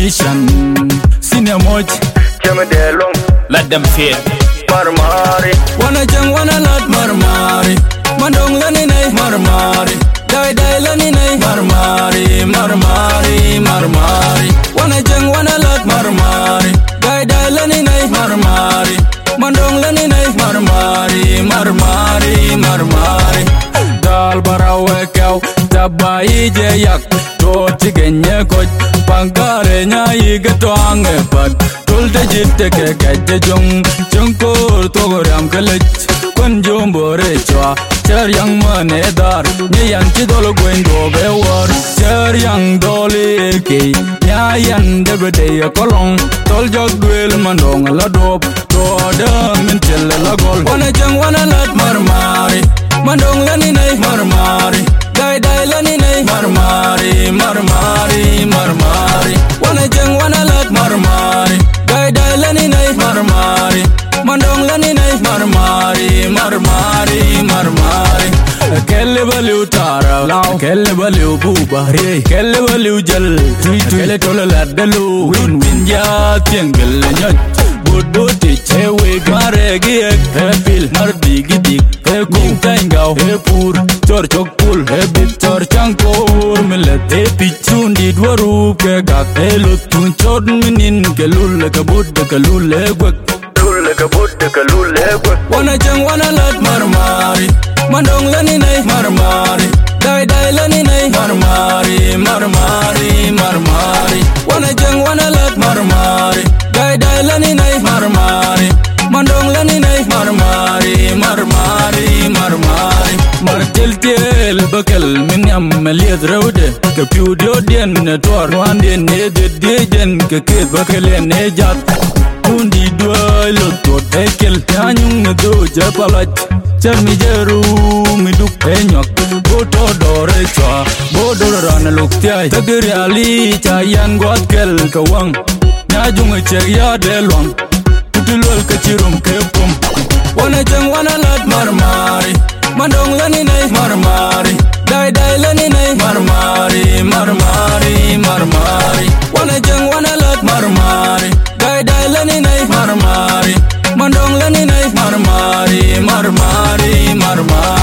mission. Senior much, Let them fear. Marmari, wanna jang wanna lot marmari. Mandong lani nay marmari. Die lani nay marmari, marmari, marmari. Wanna jang wanna lot marmari. Die lani nay marmari. Mandong lani nay marmari, marmari, marmari. Dal barawe kau tabai je yak. Toti genye koj pangkare nyai getwang epat. Tulde jitte ke kajje jungkur togoram kelech. Kun jumbore chwa cher yang manedar nyan chidolo gwendo bewar cher yang doli ke nyan debede kolong tol jogwel mandong la dop to da min tel la gol wana jang wana lat marmari mandong lani nay marmari dai lani nay marmari marmari marmari wana jang wana lat marmari dai lani nay marmari mandong lani nay marmari marmari marmari kelle baliu tara kelle baliu bubare kelle baliu jal kelle tola ladalu win ya tiengel nyot bodo ti chewe gare gi pil mar bigi he kintangau he pur chor chokul he bitor chankor millet he pichundi dwaru ke gak he lutun chod minin kelul kabud kelul gwak wana jang wana lat marmari mandong lani nay marmari dai lani nay marmari marmari marmari wana jang wana lat marmari dai lani nay marmari mandong lani nay marmari marmari marmari martel tel bakal min amal yadrawde ke piudio den tor wande ne de den ke bakal ne jat undi duelo to tekel tanyung do japalach charmi jeru mi duk penyok boto dore chwa bodoran luktiai tagri ali chayan gotkel kawang nyajung cheya delwang tulol kachirum kepum wana jang wana lat marmari mandong lani nay marmari dai lani nay marmari marmari marmari wana jang wana lat marmari dai lani nay marmari mandong lani nay marmari marmari marmari